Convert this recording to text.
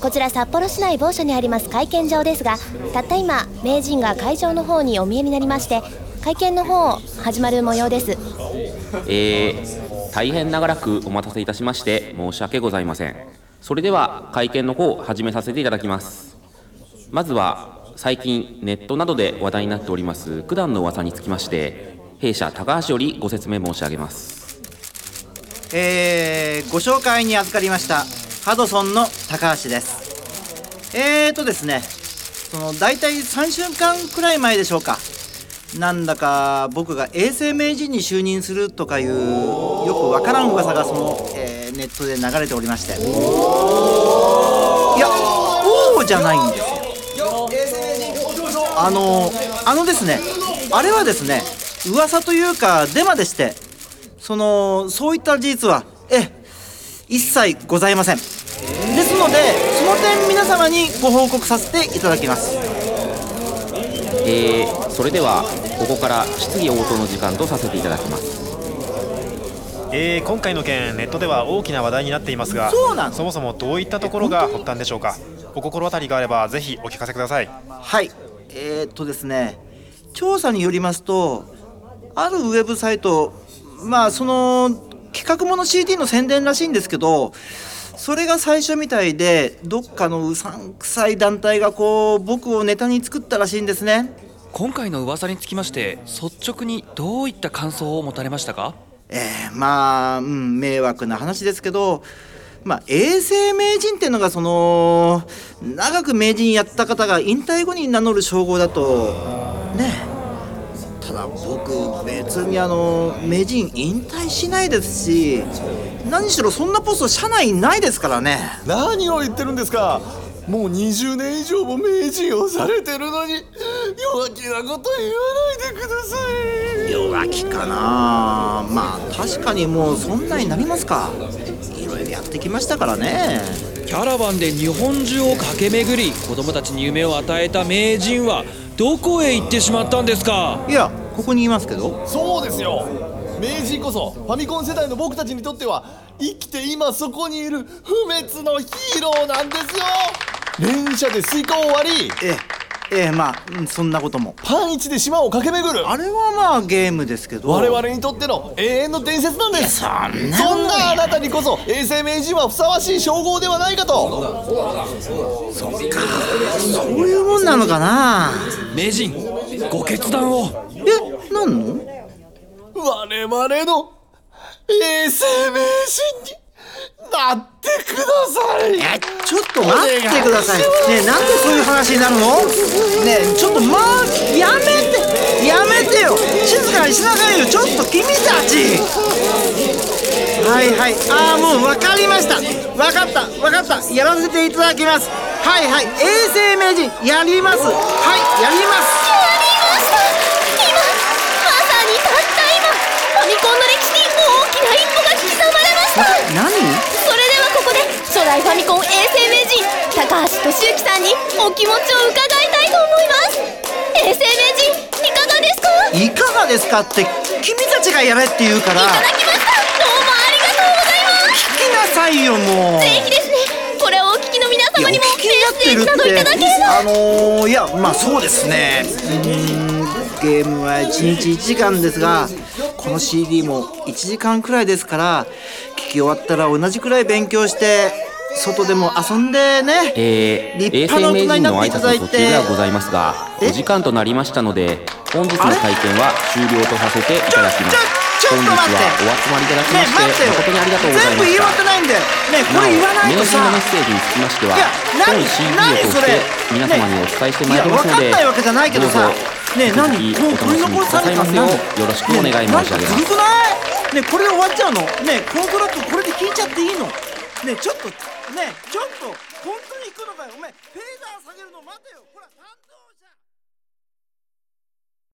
こちら札幌市内某所にあります会見場ですが、たった今名人が会場の方にお見えになりまして、会見の方始まる模様です。 大変長らくお待たせいたしまして申し訳ございません。それでは会見の方を始めさせていただきます。まずは最近ネットなどで話題になっております九段の噂につきまして、弊社高橋よりご説明申し上げます。 ご紹介に預かりましたハドソンの高橋です。ですね、だいたい3週間くらい前でしょうか、なんだか僕が永世名人に就任するとかいうよくわからん噂がネットで流れておりまして、いや王じゃないんですよ。ですね、あれはですね、噂というかデマでして、そういった事実は一切ございません。ですのでその点皆様にご報告させていただきます。 それではここから質疑応答の時間とさせていただきます。 今回の件、ネットでは大きな話題になっていますが、そもそもどういったところが発端でしょうか。お心当たりがあればぜひお聞かせください。 はい、ですね、調査によりますと、あるウェブサイト、企画もの CD の宣伝らしいんですけど、それが最初みたいで、どっかのうさんくさい団体が僕をネタに作ったらしいんですね。 今回の噂につきまして率直にどういった感想を持たれましたか？ 迷惑な話ですけど、永世名人っていうのが長く名人やった方が引退後に名乗る称号だとね。ただ僕別に名人引退しないですし、何しろそんなポスト社内にないですからね。 何を言ってるんですか。もう20年以上も名人をされてるのに弱気なこと言わないでください。 弱気かな。確かにもうそんなになりますか。いろいろやってきましたからね。 キャラバンで日本中を駆け巡り子供たちに夢を与えた名人はどこへ行ってしまったんですか？ いや、ここにいますけど。 そうですよ、名人こそファミコン世代の僕たちにとっては生きて今そこにいる不滅のヒーローなんですよ。連射でスイカを割り、 そんなことも。 パンイチで島を駆け巡る、 あれはゲームですけど、 我々にとっての永遠の伝説なんです。 そんなあなたにこそ永世名人はふさわしい称号ではないかと。 そういうもんなのかな。 名人、ご決断を。 何の？ 我々の永世名人になってください。 ちょっと待ってくださいね。え、なんでそういう話になるの？ねえ、ちょっとやめてよ。静かにしなさいよ。ちょっと君たち。もう分かりました。分かった。やらせていただきます。永世名人やります。やります。 ファミコンの歴史に大きな一歩が刻まれました。 何？ それではここで初代ファミコン永世名人高橋俊之さんにお気持ちを伺いたいと思います。永世名人いかがですか？ いかがですかって君たちがやれって言うから。 いただきました。どうもありがとうございます。 聞きなさいよ、もう。 ぜひですね、これをお聞きの皆様にもメッセージなどいただければ。 そうですね。ゲームは1日1時間ですが、この CD も1時間くらいですから、聞き終わったら同じくらい勉強して外でも遊んでね、立派な大人になっていただいて。 永世名人の挨拶の途中ではございますが、お時間となりましたので本日の会見は終了とさせていただきます。本日はお集まりいただきまして誠にありがとうございました。 全部言い終わってないんでね、これ言わないとさ。 名人のメッセージにつきましては本 CD を通して皆様にお伝えしてまいりますので、 分かんないわけじゃないけどさ、ねえ、何お楽しみくださいますようよろしくお願い申し上げます。 ずるくない？ねえ、これで終わっちゃうの？ねえ、このトラックこれで聞いちゃっていいの？ねえ、ちょっと本当に行くのかよ。お前フェーダー下げるの待てよ。ほら。